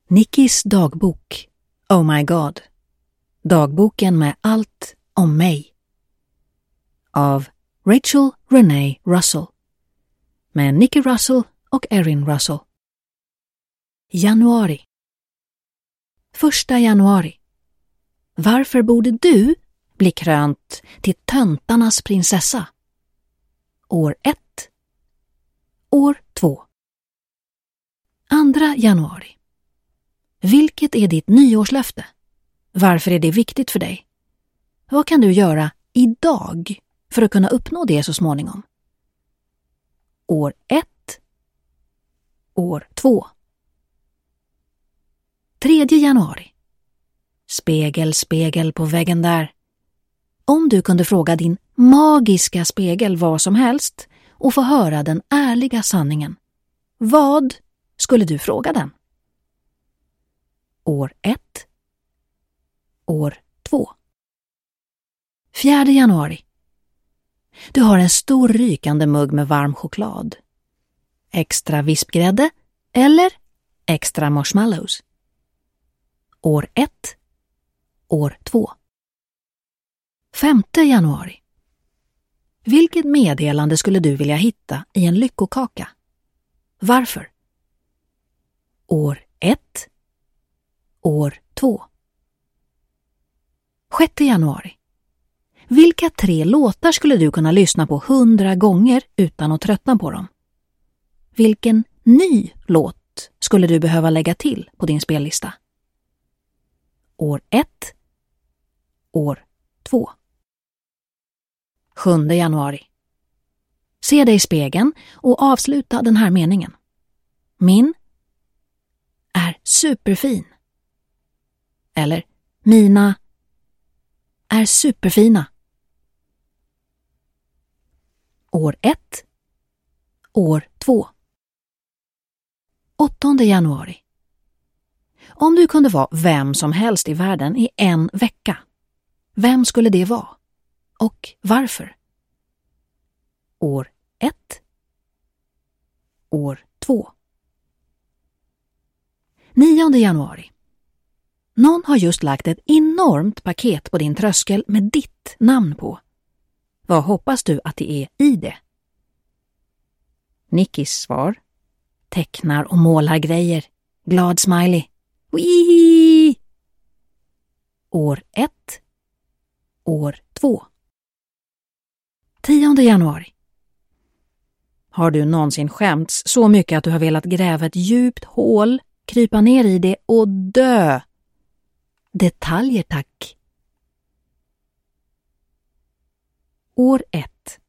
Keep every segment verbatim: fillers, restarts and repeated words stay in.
Nickis dagbok. Oh my god. Dagboken med allt om mig. Av Rachel Renee Russell. Med Nicky Russell och Erin Russell. Januari. Första januari. Varför borde du bli krönt till töntarnas prinsessa? År ett. År två. Andra januari. Vilket är ditt nyårslöfte? Varför är det viktigt för dig? Vad kan du göra idag för att kunna uppnå det så småningom? År ett. År två. Tredje januari. Spegel, spegel på väggen där. Om du kunde fråga din magiska spegel vad som helst och få höra den ärliga sanningen, vad skulle du fråga den? År ett. År två. Fjärde januari. Du har en stor rykande mugg med varm choklad. Extra vispgrädde eller extra marshmallows. År ett. År två. Femte januari. Vilket meddelande skulle du vilja hitta i en lyckokaka? Varför? År ett. År två. Sjätte januari. Vilka tre låtar skulle du kunna lyssna på hundra gånger utan att tröttna på dem? Vilken ny låt skulle du behöva lägga till på din spellista? År ett. År två. Sjunde januari. Se dig i spegeln och avsluta den här meningen. Min är superfin. Eller mina är superfina. År ett. År två. Åttonde januari. Om du kunde vara vem som helst i världen i en vecka, vem skulle det vara? Och varför? År ett. År två. Nionde januari. Någon har just lagt ett enormt paket på din tröskel med ditt namn på. Vad hoppas du att det är i det? Nickis svar. Tecknar och målar grejer. Glad smiley. Wee! År ett. År två. Tionde januari. Har du någonsin skämts så mycket att du har velat gräva ett djupt hål, krypa ner i det och dö? Detaljer tack. År ett.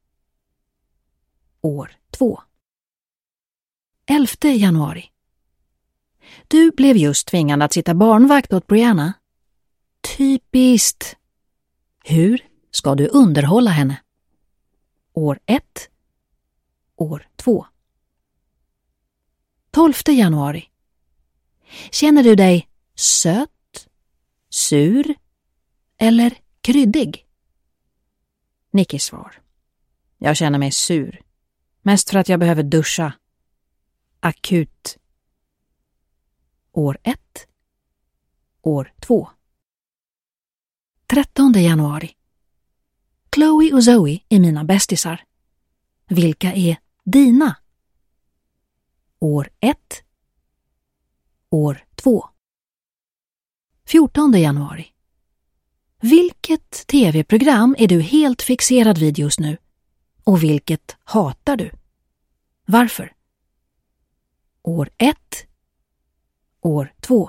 År två. Elfte januari. Du blev just tvingad att sitta barnvakt åt Brianna. Typiskt. Hur ska du underhålla henne? År ett. År två. Tolfte januari. Känner du dig söt, sur eller kryddig? Nickis svar. Jag känner mig sur. Mest för att jag behöver duscha. Akut. År ett. År två. Trettonde januari. Chloe och Zoe är mina bästisar. Vilka är dina? År ett. År två. Fjortonde januari. Vilket tv-program är du helt fixerad vid just nu? Och vilket hatar du? Varför? År ett. År två.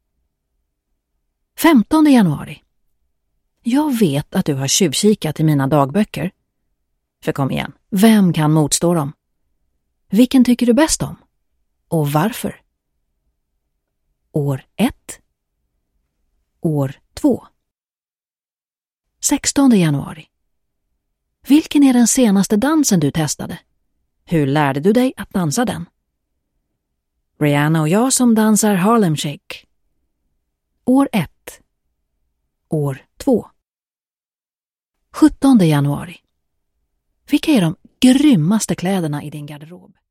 Femtonde januari. Jag vet att du har tjuvkikat i mina dagböcker. För kom igen, vem kan motstå dem? Vilken tycker du bäst om? Och varför? År ett. År två. Sextonde januari. Vilken är den senaste dansen du testade? Hur lärde du dig att dansa den? Brianna och jag som dansar Harlem Shake. År ett. År två. Sjuttonde januari. Vilka är de grymmaste kläderna i din garderob?